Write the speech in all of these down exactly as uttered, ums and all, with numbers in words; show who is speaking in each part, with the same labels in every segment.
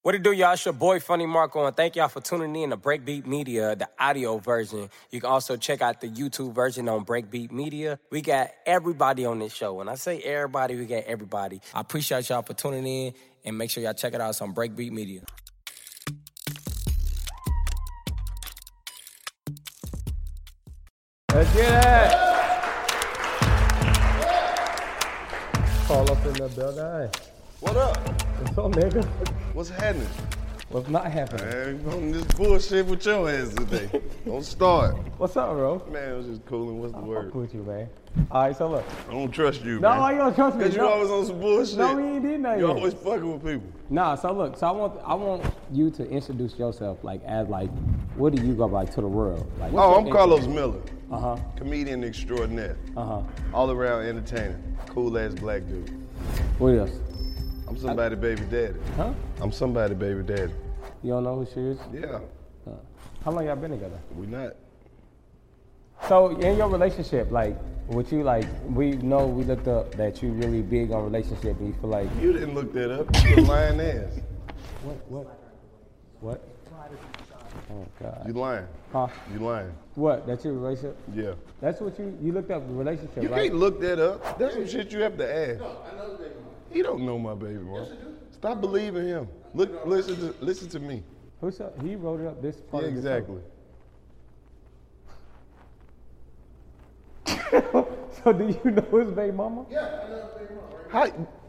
Speaker 1: What it do, y'all? It's your boy, Funny Marco, and thank y'all for tuning in to Breakbeat Media, the audio version. You can also check out the YouTube version on Breakbeat Media. We got everybody on this show. When I say everybody, we got everybody. I appreciate y'all for tuning in, and make sure y'all check it out. It's on Breakbeat Media.
Speaker 2: Let's get it! Call up in the building.
Speaker 3: What up?
Speaker 2: What's up, nigga?
Speaker 3: What's happening?
Speaker 2: What's not happening?
Speaker 3: Man, you on this bullshit with your ass today. Don't start.
Speaker 2: What's up, bro?
Speaker 3: Man, it was just cooling. What's the
Speaker 2: I'll
Speaker 3: word?
Speaker 2: fuck with you, man. All right, so look.
Speaker 3: I don't trust you,
Speaker 2: No,
Speaker 3: man.
Speaker 2: why you don't trust me?
Speaker 3: Because you
Speaker 2: No.
Speaker 3: always on some bullshit.
Speaker 2: No, we ain't did nothing
Speaker 3: You
Speaker 2: yet.
Speaker 3: always fucking with people.
Speaker 2: Nah, so look, so I want I want you to introduce yourself, like, as, like, what do you go by to the world? Like, what's
Speaker 3: Oh,
Speaker 2: your
Speaker 3: I'm Carlos
Speaker 2: Instagram?
Speaker 3: Miller.
Speaker 2: Uh-huh,
Speaker 3: Comedian extraordinaire.
Speaker 2: uh-huh.
Speaker 3: All around entertainer. Cool ass black dude.
Speaker 2: What else?
Speaker 3: I'm somebody baby daddy.
Speaker 2: Huh?
Speaker 3: I'm somebody baby daddy.
Speaker 2: You don't know who she is?
Speaker 3: Yeah.
Speaker 2: Uh, how long y'all been together?
Speaker 3: We not.
Speaker 2: So in your relationship, like, would you like? We know we looked up that you really big on relationship, and you feel like
Speaker 3: You didn't look that up. You a lying ass.
Speaker 2: what? What? What? Oh God.
Speaker 3: You lying.
Speaker 2: Huh?
Speaker 3: You lying.
Speaker 2: What? That's your relationship?
Speaker 3: Yeah.
Speaker 2: That's what you you looked up relationship,
Speaker 3: You
Speaker 2: right?
Speaker 3: can't look that up. That's some shit you have to ask. He don't know my baby mom. Stop believing him. Look, listen to listen to me.
Speaker 2: Who's up? He wrote it up this part.
Speaker 3: Yeah,
Speaker 2: of the
Speaker 3: exactly.
Speaker 2: show. So do you know his baby mama?
Speaker 3: Yeah, I know his baby mama. How?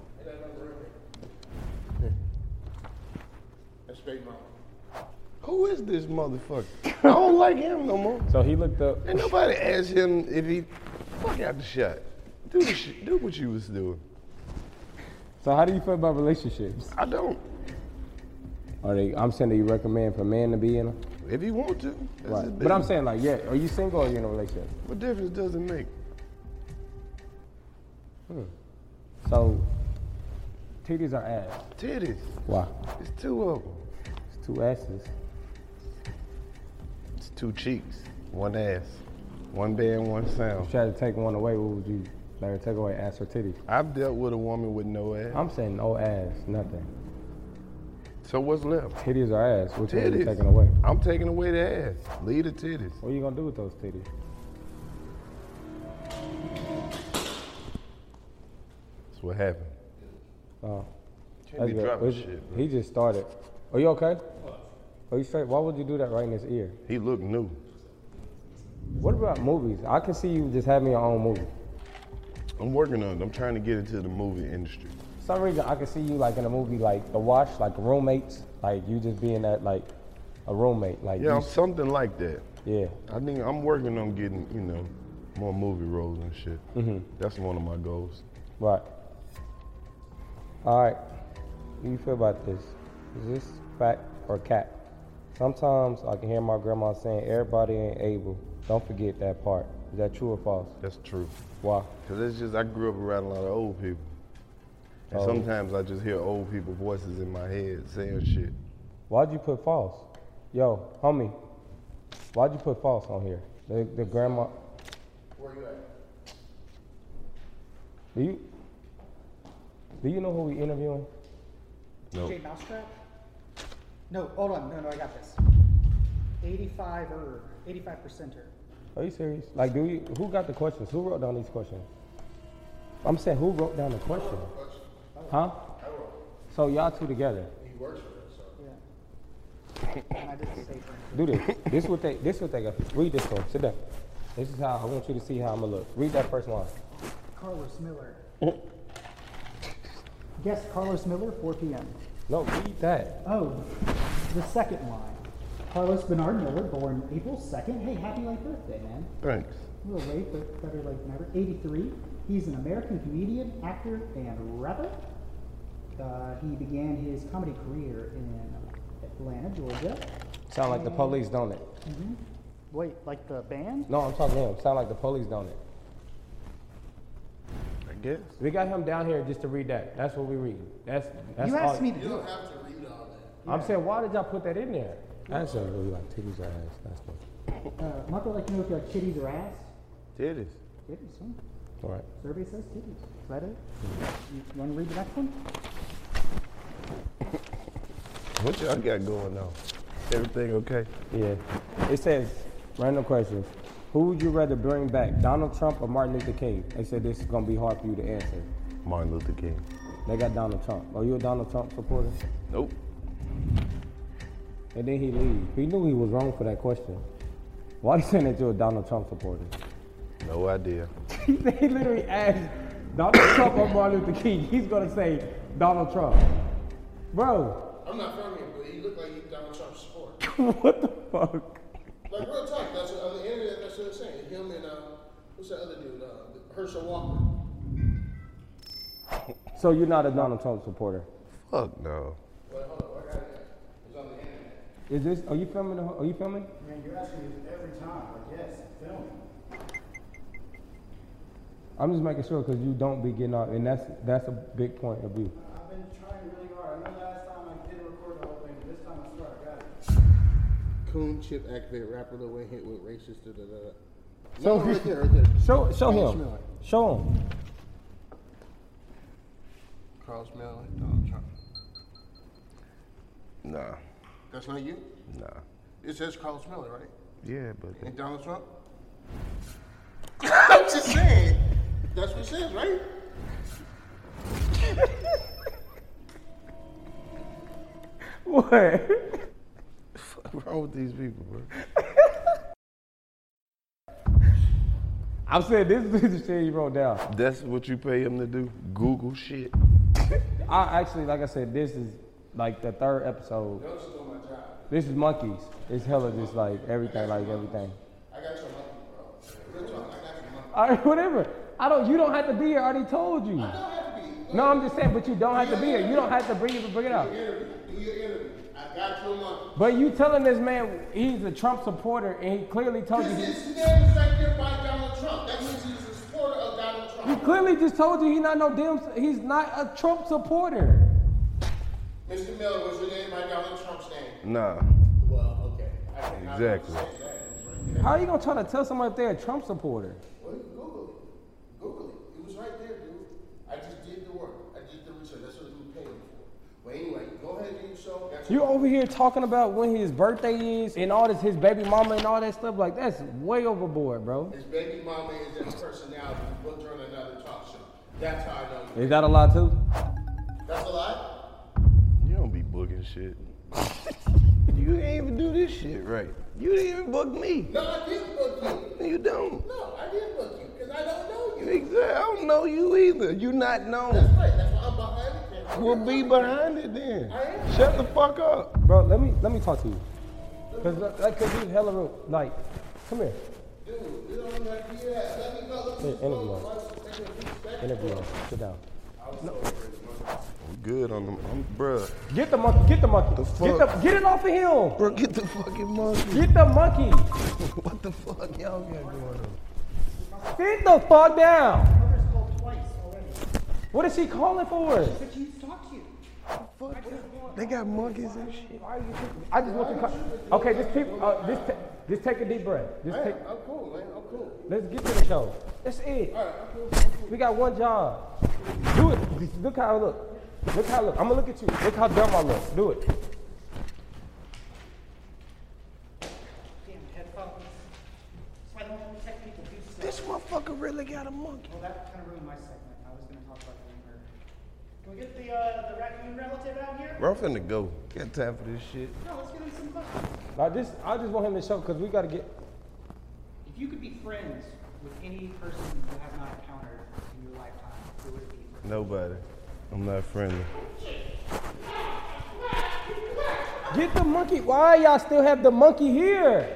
Speaker 4: That's baby mama.
Speaker 3: Who is this motherfucker? I don't like him no more.
Speaker 2: So he looked up.
Speaker 3: Ain't nobody asked him if he fuck out the shot. Do the shit. Do what you was doing.
Speaker 2: So how do you feel about relationships?
Speaker 3: I don't.
Speaker 2: Are they? I'm saying that you recommend for men to be in them.
Speaker 3: If he want to, that's his
Speaker 2: Right. But I'm
Speaker 3: business.
Speaker 2: saying like, yeah. Are you single or are you in a relationship?
Speaker 3: What difference does it make?
Speaker 2: So titties are ass.
Speaker 3: Titties.
Speaker 2: Why?
Speaker 3: It's two of them.
Speaker 2: It's two asses.
Speaker 3: It's two cheeks, one ass, one band, one sound.
Speaker 2: Try to take one away. What would you? Like take away ass or titties?
Speaker 3: I've dealt with a woman with no ass.
Speaker 2: I'm saying no ass, nothing.
Speaker 3: So what's left?
Speaker 2: Titties or ass? Which one are you
Speaker 3: Titties.
Speaker 2: taking away?
Speaker 3: I'm taking away the ass. Leave the titties.
Speaker 2: What are you gonna do with those titties?
Speaker 3: That's what happened.
Speaker 2: Oh,
Speaker 3: Can't
Speaker 2: that's
Speaker 3: be
Speaker 2: good.
Speaker 3: dropping
Speaker 2: It's-
Speaker 3: shit, bro.
Speaker 2: He just started. Are you okay? Are you straight? Why would you do that right in his ear?
Speaker 3: He looked new.
Speaker 2: What about movies? I can see you just having your own movie.
Speaker 3: I'm working on it. I'm trying to get into the movie industry.
Speaker 2: For some reason, I can see you like in a movie like The Wash, like Roommates, like you just being that like a roommate, like
Speaker 3: Yeah,
Speaker 2: you,
Speaker 3: I'm something like that.
Speaker 2: yeah.
Speaker 3: I think I'm working on getting, you know, more movie roles and shit.
Speaker 2: Mm-hmm.
Speaker 3: That's one of my goals.
Speaker 2: Right. All right. What do you feel about this? Is this fact or cat? Sometimes I can hear my grandma saying everybody ain't able. Don't forget that part. Is that true or false?
Speaker 3: That's true.
Speaker 2: Why?
Speaker 3: Cause it's just I grew up around a lot of old people, and
Speaker 2: Oh.
Speaker 3: sometimes I just hear old people voices in my head saying shit.
Speaker 2: Why'd you put false? Yo, homie, why'd you put false on here? The, the grandma.
Speaker 4: Where you at?
Speaker 2: Do you do you know who we interviewing?
Speaker 3: No.
Speaker 4: Jay Mousetrap? No, hold on. No, no, I got this. eighty-five or eighty-five percenter.
Speaker 2: Are you serious? Like, do you? Who got the questions? Who wrote down these questions? I'm saying, who wrote down the question? Huh? So y'all two together.
Speaker 4: Yeah. And I did the same thing.
Speaker 2: Do this. This is what they. This is what they got. Read this one. Sit down. This is how I want you to see how I'm gonna look. Read that first line.
Speaker 4: Carlos Miller. Guess Carlos Miller, four p.m.
Speaker 2: No, read that.
Speaker 4: Oh, the second line. Carlos Bernard Miller, born April second. Hey, happy late birthday, man.
Speaker 3: Thanks.
Speaker 4: A little late, but better late than never. eighty-three. He's an American comedian, actor, and rapper. Uh, he began his comedy career in Atlanta, Georgia.
Speaker 2: Sound like the police, don't it?
Speaker 4: Mm-hmm. Wait, like the band?
Speaker 2: No, I'm talking to him. Sound like the police, don't it?
Speaker 3: I guess.
Speaker 2: We got him down here just to read that. That's what we read. That's that's
Speaker 4: You
Speaker 2: all.
Speaker 4: asked me to do it.
Speaker 2: I'm saying, why did y'all put that in there? I said, really like titties or ass. That's what.
Speaker 4: Uh, Marco, like to know if you like titties or ass?
Speaker 3: Titties.
Speaker 4: Titties, huh?
Speaker 2: All right.
Speaker 4: Survey says titties. Is that it? You want to read the next one?
Speaker 3: What y'all got going on? Everything okay?
Speaker 2: Yeah. It says, random questions. Who would you rather bring back, Donald Trump or Martin Luther King? They said this is going to be hard for you to answer.
Speaker 3: Martin Luther King.
Speaker 2: They got Donald Trump. Are you a Donald Trump supporter?
Speaker 3: Nope.
Speaker 2: And then he leave. He knew he was wrong for that question. Why are you saying that you're a Donald Trump supporter?
Speaker 3: No idea.
Speaker 2: He literally asked Donald Trump or Martin Luther King. He's going to say Donald Trump. Bro.
Speaker 5: I'm not from here, but he looked like he's Donald Trump's supporter.
Speaker 2: What the fuck?
Speaker 5: Like, real talk, that's what, on the internet, that's what they're saying. Him and, uh, what's that other dude, uh, Herschel Walker.
Speaker 2: So you're not a Donald Trump supporter?
Speaker 3: Fuck no.
Speaker 5: Wait, hold on, I got it. It's on the internet.
Speaker 2: Is this, are you filming, the, are you filming?
Speaker 4: Man, you're asking me every time. Like, yes, film.
Speaker 2: I'm just making sure because you don't be getting out, and that's that's a big point of view.
Speaker 4: I've been trying really hard. I know last time I didn't record the whole thing, but this time I swear I got it.
Speaker 5: Coon chip activated rapper Lil Wayne hit with racist. Da, da, da.
Speaker 2: So
Speaker 5: No, right there, right there.
Speaker 2: Show show
Speaker 5: Carl
Speaker 2: him.
Speaker 5: Schmiller.
Speaker 2: Show him.
Speaker 5: Carl Schmiller, Donald Trump.
Speaker 3: Nah.
Speaker 5: That's not you?
Speaker 3: Nah.
Speaker 5: It says Carl Schmiller, right?
Speaker 3: Yeah, but
Speaker 5: And Donald Trump? I'm just saying. That's what it says, right?
Speaker 2: What?
Speaker 3: what's wrong with these people, bro?
Speaker 2: I'm saying this is the shit he wrote down.
Speaker 3: That's what you pay him to do? Google shit.
Speaker 2: I actually, like I said, this is like the third episode.
Speaker 5: Don't steal my job.
Speaker 2: This is monkeys. It's hella just like everything, like everything.
Speaker 5: I got your monkey, bro. Real talk, I got your monkey.
Speaker 2: All right, whatever. I don't. You don't have to be here. I already told you.
Speaker 5: I don't have to be.
Speaker 2: No, I'm just saying, but you don't have to be here. You don't have to bring it, bring it out.
Speaker 5: Do your interview. Do your interview. I got your monkey.
Speaker 2: But you telling this man he's a Trump supporter, and he clearly told you.
Speaker 5: Because
Speaker 2: He,
Speaker 5: his name is right there by Donald Trump. That means he's a supporter of Donald
Speaker 2: he
Speaker 5: Trump.
Speaker 2: clearly just told you he's not no damn. He's not a Trump supporter.
Speaker 5: Mister Miller, was your name by Donald Trump's name?
Speaker 3: Nah.
Speaker 5: Well, okay. I can- I can
Speaker 3: Exactly.
Speaker 5: say that. It's right there.
Speaker 2: How are you gonna try to tell somebody if they're a Trump supporter?
Speaker 5: Well, Google it. Google it. It was right there, dude. I just did the work. I did the research. That's what we paid him for. Well, anyway, go ahead and do your show. Got
Speaker 2: You
Speaker 5: your-
Speaker 2: over here talking about when his birthday is and all this, his baby mama and all that stuff. Like that's way overboard, bro.
Speaker 5: His baby mama is his personality. He booked her on another talk show. That's how I know you.
Speaker 2: Is that a lie too?
Speaker 5: That's a lie?
Speaker 3: You don't be booking shit. You ain't even do this shit right. You didn't even book me.
Speaker 5: No, I didn't book you.
Speaker 3: You don't.
Speaker 5: No, I didn't book you because I don't know you.
Speaker 3: Exactly. I don't know you either. You not
Speaker 5: That's
Speaker 3: known.
Speaker 5: right. That's why I'm behind the camera.
Speaker 3: We'll be behind it then.
Speaker 5: I am.
Speaker 3: Shut the fuck up.
Speaker 2: Bro, let me let me talk to you. Cause like, cause he's hella rude. Like, come here.
Speaker 5: Dude, you don't even have to do that. Let me go. Let me
Speaker 2: Here, interview
Speaker 5: go.
Speaker 2: him.
Speaker 5: Take a deep step.
Speaker 2: Interview him. Sit down.
Speaker 3: I'm good on them. I'm, bruh.
Speaker 2: Get the monkey. Get the monkey.
Speaker 3: The
Speaker 2: Get
Speaker 3: fuck?
Speaker 2: the get it off of him.
Speaker 3: Bro, get the fucking monkey.
Speaker 2: Get the monkey.
Speaker 3: What the fuck y'all got going on?
Speaker 2: Sit the fuck down.
Speaker 4: Mother's called twice already.
Speaker 2: What is she calling for?
Speaker 4: But she needs to talk to you.
Speaker 3: They got monkeys and shit.
Speaker 2: I just want to. Co- okay, just keep. Uh, just, ta- just take a deep breath. Just take.
Speaker 5: I'm cool, man. I'm cool.
Speaker 2: Let's get to the show. That's it.
Speaker 5: All right, I'm cool. I'm cool.
Speaker 2: We got one job. Do it. Just look how I look. Look how I look. I'm gonna look at you. Look how dumb I look. Do it.
Speaker 4: Damn headphones. That's why I don't protect people do stuff.
Speaker 3: This motherfucker really got a monkey.
Speaker 4: Well, that kind of ruined my segment. I was going to talk about the lemur. Can we get the uh, the raccoon relative out here?
Speaker 3: Bro, I'm finna go. Got time for this shit.
Speaker 4: No, let's get him some questions.
Speaker 2: I just, I just want him to show because we gotta get.
Speaker 4: If you could be friends with any person you have not encountered in your lifetime, who would it be?
Speaker 3: Nobody. I'm not friendly.
Speaker 2: Get the monkey. Why y'all still have the monkey here?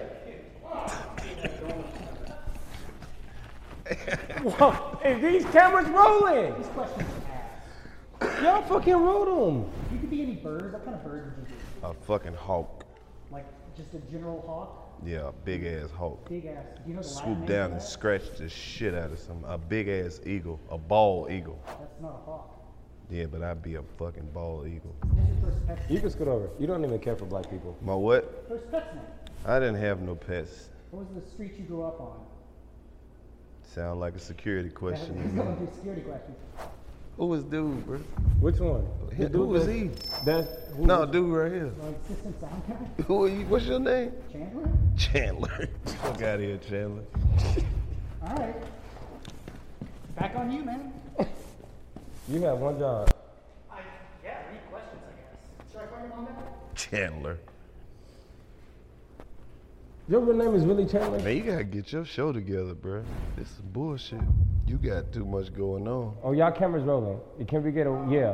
Speaker 2: Whoa, is these cameras rolling?
Speaker 4: These questions are asked.
Speaker 2: Y'all fucking wrote them.
Speaker 4: If you could be any bird, what kind of bird would you be?
Speaker 3: A fucking hawk.
Speaker 4: Like just a general hawk?
Speaker 3: Yeah, a big ass hawk.
Speaker 4: Big ass. Do you know the Latin
Speaker 3: Swoop
Speaker 4: name
Speaker 3: down
Speaker 4: for
Speaker 3: and
Speaker 4: that?
Speaker 3: scratch the shit out of some. A big ass eagle. A bald eagle.
Speaker 4: That's not a hawk.
Speaker 3: Yeah, but I'd be a fucking bald eagle.
Speaker 4: What's your first pet's
Speaker 2: You
Speaker 4: name?
Speaker 2: can scoot over. You don't even care for black people.
Speaker 3: My what?
Speaker 4: First pet's name.
Speaker 3: I didn't have no pets.
Speaker 4: What was the street you grew up on?
Speaker 3: Sound like a security
Speaker 4: That
Speaker 3: question.
Speaker 4: was
Speaker 3: to
Speaker 4: one
Speaker 3: me.
Speaker 4: of your security questions.
Speaker 3: Who was dude, bro?
Speaker 2: Which one?
Speaker 3: Who
Speaker 2: dude
Speaker 3: was
Speaker 2: that-
Speaker 3: he?
Speaker 2: That's who
Speaker 3: No, dude right here.
Speaker 4: My assistant sound guy,
Speaker 3: Who are you? What's your name?
Speaker 4: Chandler.
Speaker 3: Chandler. Fuck out of here, Chandler.
Speaker 4: All right. Back on you, man.
Speaker 2: You have one job.
Speaker 4: I, yeah, read questions, I guess. Should I call your mom back?
Speaker 3: Chandler.
Speaker 2: Your real name is really Chandler?
Speaker 3: Man, you gotta get your show together, bro. This is bullshit. You got too much going on.
Speaker 2: Oh, y'all cameras rolling. Can we get a, yeah.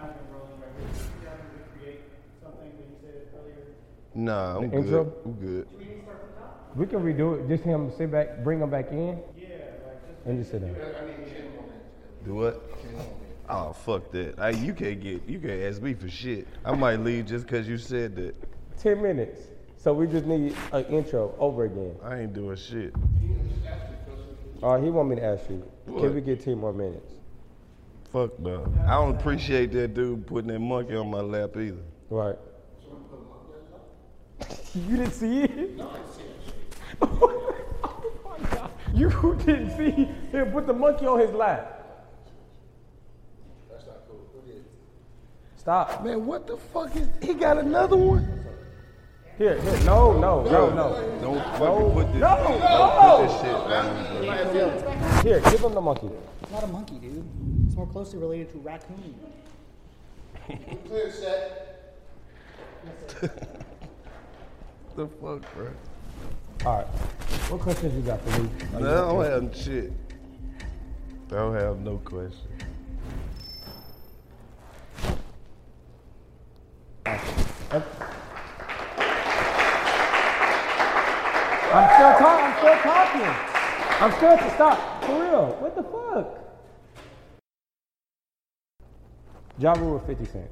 Speaker 3: Nah, I'm
Speaker 2: The
Speaker 3: good.
Speaker 2: intro?
Speaker 3: I'm good.
Speaker 2: We can redo it. Just him sit back, bring him back in. Yeah, and just sit down.
Speaker 3: Do what? Oh, fuck that. I, you can't get, you can't ask me for shit. I might leave just cause you said that.
Speaker 2: Ten minutes. So we just need an intro over again.
Speaker 3: I ain't doing shit.
Speaker 2: All right, he want me to ask you.
Speaker 3: What?
Speaker 2: Can we get ten more minutes?
Speaker 3: Fuck no. I don't appreciate that dude putting that monkey on my lap either.
Speaker 2: Right. You didn't see it?
Speaker 5: No, I didn't see that shit.
Speaker 2: Oh my God. You didn't see him put the monkey on his lap.
Speaker 5: That's not cool. Who did?
Speaker 2: Stop.
Speaker 3: Man, what the fuck is, he got another one?
Speaker 2: Here, here. No, no, no, no.
Speaker 3: Don't fucking put this,
Speaker 2: No,
Speaker 3: don't put this shit down, bro.
Speaker 2: Here, give him the monkey.
Speaker 4: It's not a monkey, dude. It's more closely related to raccoon.
Speaker 5: Clear set.
Speaker 3: The fuck, bro?
Speaker 2: All right. What questions you got for me?
Speaker 3: No, I don't have shit. I don't have no question.
Speaker 2: I'm still talking. I'm still talking. I'm still to stop. For real. What the fuck? Ja Rule or fifty Cent?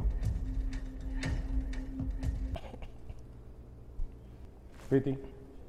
Speaker 2: fifty?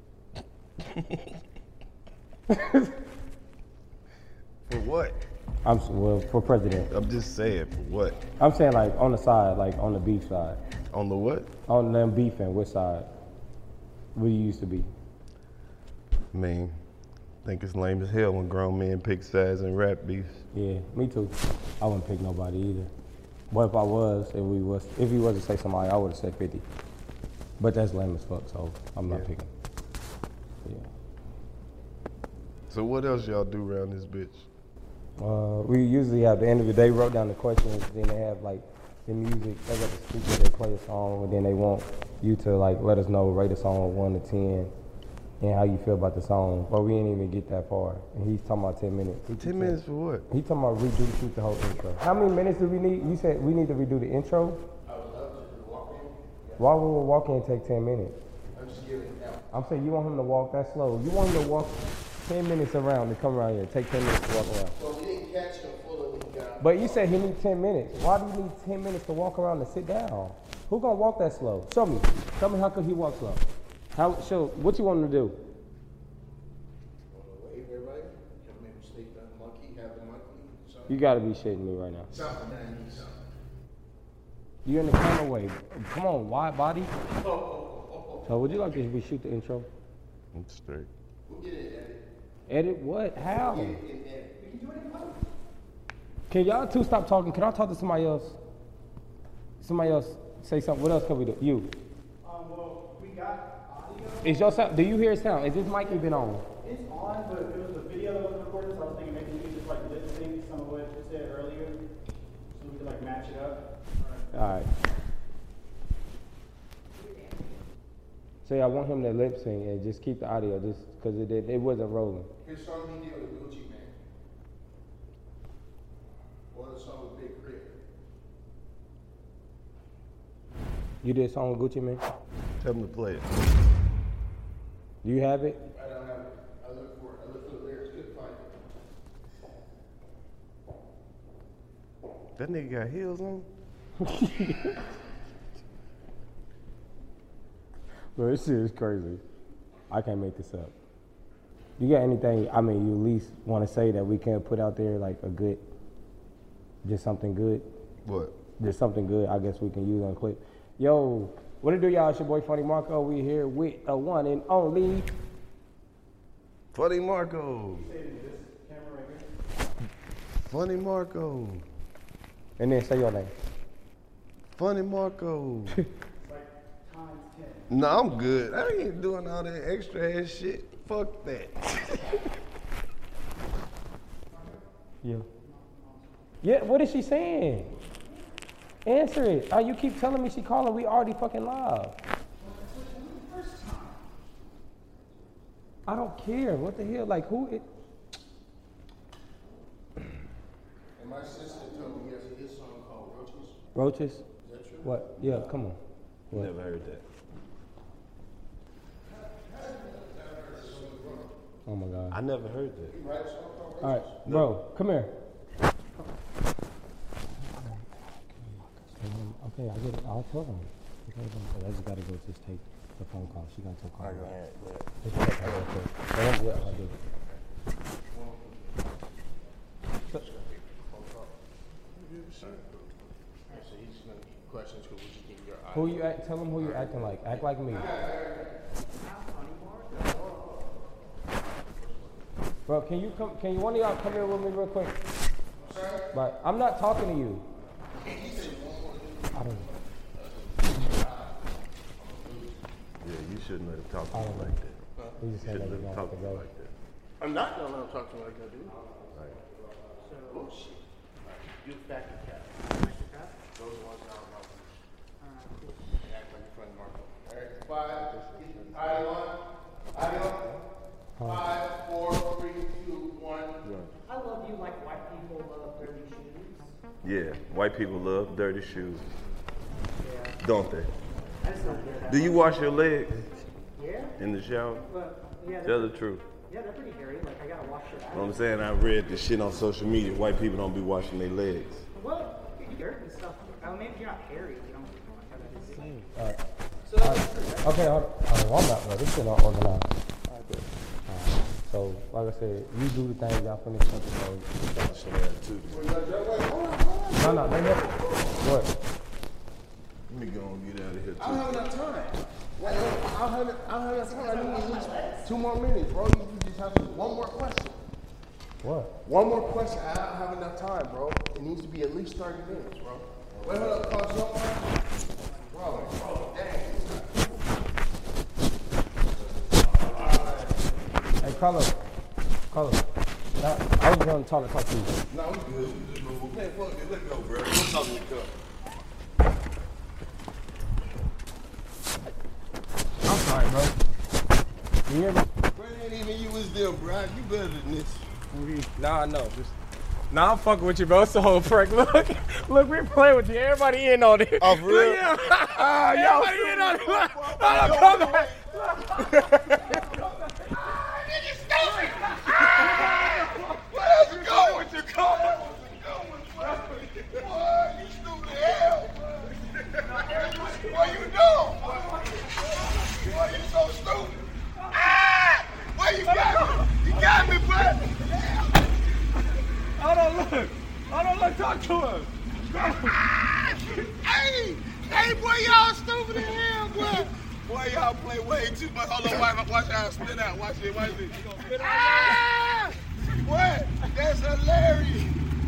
Speaker 3: For what?
Speaker 2: I'm s- well for president.
Speaker 3: I'm just saying, for what?
Speaker 2: I'm saying like on the side, like on the beef side.
Speaker 3: On the what?
Speaker 2: On them beefing, which side? Where you used to be?
Speaker 3: I mean, I think it's lame as hell when grown men pick sides and rap beefs.
Speaker 2: Yeah, me too. I wouldn't pick nobody either. But if I was, if we was, if he was to say somebody, I would have said fifty. But that's lame as fuck, so I'm not
Speaker 3: Yeah.
Speaker 2: picking. Yeah.
Speaker 3: So what else y'all do around this bitch?
Speaker 2: Uh, we usually have the end of the day wrote down the questions, then they have like the music, they got the speaker, they play a song, and then they want you to like let us know, rate a song one to ten, and how you feel about the song. But we didn't even get that far, and he's talking about ten minutes. He
Speaker 3: Ten minutes for what?
Speaker 2: He talking about redo shoot the whole intro. How many minutes do we need? You said we need to redo the intro?
Speaker 5: I would love to walk in.
Speaker 2: Why would we walk in and take ten minutes?
Speaker 5: I'm just giving it out.
Speaker 2: I'm saying you want him to walk that slow. You want him to walk ten minutes around to come around here. Take ten minutes to walk around.
Speaker 5: Well, we didn't catch him fully when he got.
Speaker 2: But you said he needs ten minutes. Why do you need ten minutes to walk around and sit down? Who gonna walk that slow? Show me. Show me how could he walk slow? How? Show. What you want him to do?
Speaker 5: Wave everybody. Have him sleep the monkey, have the monkey. Something.
Speaker 2: You gotta be shitting me right now.
Speaker 5: Something, man. I need something.
Speaker 2: You in the camera way. Come on, wide body. So would you like to reshoot the intro?
Speaker 3: I'm straight.
Speaker 5: We'll get it edited.
Speaker 2: Edit what? How?
Speaker 5: Get it in edit. We can do it in post.
Speaker 2: Can y'all two stop talking? Can I talk to somebody else? Somebody else say something. What else can we do? You.
Speaker 4: Um, well, we got audio.
Speaker 2: Is your sound? Do you hear sound? Is this mic even on?
Speaker 4: It's on, but it was a video that wasn't recorded, so I was thinking maybe we could just like lip sync some of what you said earlier, so we could like match it up.
Speaker 2: All right. So I want him to lip sync and just keep the audio, just because it did, it wasn't rolling.
Speaker 5: His song he did with Gucci Man. Or the song with Big Crit.
Speaker 2: You did a song with Gucci Man?
Speaker 3: Tell them to play it.
Speaker 2: Do you have it?
Speaker 5: I don't have it. I look for it. I look for the lyrics. Couldn't find it.
Speaker 3: That nigga got heels on?
Speaker 2: Bro, this shit is crazy. I can't make this up. You got anything, I mean, you at least want to say that we can put out there, like a good, just something good?
Speaker 3: What?
Speaker 2: Just something good I guess we can use on clip. Yo, what it do, y'all? It's your boy Funny Marco. We here with a one and only.
Speaker 3: Funny Marco. Funny Marco.
Speaker 2: And then say your name.
Speaker 3: Funny Marco.
Speaker 4: Like times ten.
Speaker 3: No, I'm good. I ain't doing all that extra ass shit. Fuck that.
Speaker 2: Yeah. Yeah, what is she saying? Answer it. Oh, you keep telling me she calling. We already fucking live. I don't care. What the hell? Like, who it?
Speaker 5: And my sister told me he has a hit song called Roaches.
Speaker 2: Roaches?
Speaker 5: Is that true?
Speaker 2: What? Yeah, come on. What?
Speaker 3: Never heard that.
Speaker 2: Oh my God.
Speaker 3: I never heard that.
Speaker 2: All right, bro, come here. Okay, I get it. I'll tell them. I just gotta go just take the phone call. She got to call.
Speaker 3: All right, go ahead. Go ahead.
Speaker 2: Just take her real quick. Tell them what I do.
Speaker 5: So he's just gonna keep questions because we just need your eye.
Speaker 2: Who you act? Tell them who you acting like. Act like me. Bro, can you come? Can you one of y'all come here with me real quick? But I'm not talking to you. I don't.
Speaker 3: Yeah, you shouldn't have talked to
Speaker 2: I
Speaker 3: me
Speaker 2: don't
Speaker 3: like
Speaker 2: know.
Speaker 3: that.
Speaker 2: We just
Speaker 3: You
Speaker 2: said that
Speaker 3: shouldn't
Speaker 2: we
Speaker 3: have
Speaker 2: gonna have
Speaker 3: talked
Speaker 2: to
Speaker 3: to me
Speaker 2: go.
Speaker 3: like that.
Speaker 5: I'm not gonna let him talk to me like that, dude.
Speaker 3: Right.
Speaker 5: Bullshit. You factor cat. Those are the ones that I don't know. They act like a friend Marco. Alright, five. I one. I one. Five, four, three, two, one.
Speaker 4: I love you like white people love dirty shoes.
Speaker 3: Yeah, white people love dirty shoes,
Speaker 4: Yeah.
Speaker 3: don't they?
Speaker 4: I just don't get that.
Speaker 3: Do you wash your legs
Speaker 4: Yeah,
Speaker 3: in the shower?
Speaker 4: but yeah,
Speaker 3: Tell
Speaker 4: they're,
Speaker 3: the truth.
Speaker 4: yeah, they're pretty hairy. Like I gotta wash it
Speaker 3: You
Speaker 4: out.
Speaker 3: know what I'm saying? I read this shit on social media. White people don't be washing their legs.
Speaker 4: Well, you dirt and stuff. I mean, if you're not hairy, you don't like have that disease.
Speaker 2: All right.
Speaker 4: So that's true.
Speaker 2: Okay, hold on. All right, well, I'm not, bro. This shit not organized. All right, good. All right. So, like I said, you do the thing, y'all finish the episode.
Speaker 3: Some attitude.
Speaker 2: No, no, they never. What?
Speaker 3: Let me go and get out of here
Speaker 5: I don't
Speaker 3: too.
Speaker 5: have enough time. Like, I don't have, I don't have enough time. I need at least two more minutes, bro. You, you just have to, one more question.
Speaker 2: What?
Speaker 5: One more question. I don't have enough time, bro. It needs to be at least thirty minutes, bro. Wait, hold up, call someone. Bro, bro, dang.
Speaker 2: Hey, Carlos. Carlos. Now, I was going to talk to talk to you.
Speaker 3: No, we good. We just move. Man, fuck it. Let go, bro. We'll talk to the cup.
Speaker 2: I'm sorry, bro. You hear me?
Speaker 3: Bro, it ain't even you, it's them, bro. You better than this.
Speaker 2: Nah, I know. Just, nah, I'm fucking with you, bro. It's the whole prank. Look, look, we playing with you. Everybody in on it.
Speaker 3: Oh, for real?
Speaker 2: Ah, y'all Everybody in on it. Look, no, no, come back.
Speaker 3: Where's it going? Where's it going? Boy, you stupid hell, boy. What you doing? Boy, you so stupid. Ah! Where you got me? You got me, bro.
Speaker 2: Hold on, look. Hold on, look. Talk to us.
Speaker 3: Hey, hey, boy, y'all stupid as hell, boy. Boy, y'all play way too much. Hold on, watch, watch y'all spin out. Watch it, watch it. Ah! What? That's hilarious.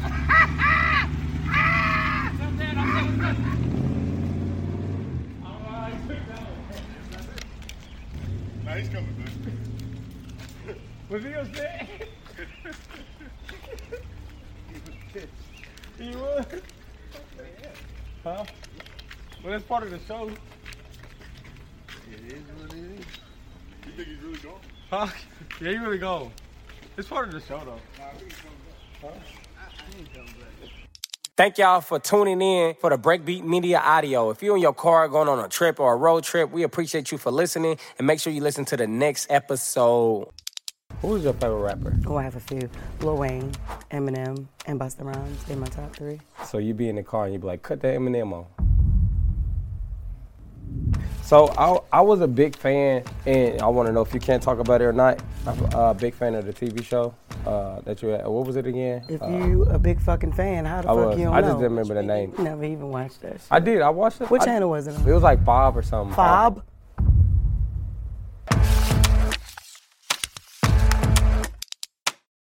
Speaker 3: Nah, he's coming back.
Speaker 2: Was he upset? He was? Huh? Well, that's part of the show.
Speaker 3: It is what it is. You think he's really gone?
Speaker 2: Huh? Yeah, he really gone. It's part of the show, though. Thank y'all for tuning in for the Breakbeat Media audio. If you're in your car going on a trip or a road trip, we appreciate you for listening. And make sure you listen to the next episode. Who's your favorite rapper?
Speaker 6: Oh, I have a few. Lil Wayne, Eminem, and Busta Rhymes. They're my top three.
Speaker 2: So you be in the car and you be like, cut that Eminem on. So I I was a big fan, and I want to know if you can't talk about it or not. I'm a big fan of the T V show uh, that you had. What was it again?
Speaker 6: If
Speaker 2: uh,
Speaker 6: you a big fucking fan, how the
Speaker 2: I
Speaker 6: fuck
Speaker 2: was.
Speaker 6: you don't
Speaker 2: I
Speaker 6: know?
Speaker 2: just didn't remember the name.
Speaker 6: Never even watched that shit.
Speaker 2: I did. I watched it.
Speaker 6: What
Speaker 2: I,
Speaker 6: channel was it on?
Speaker 2: It was like Bob or something.
Speaker 6: Fob?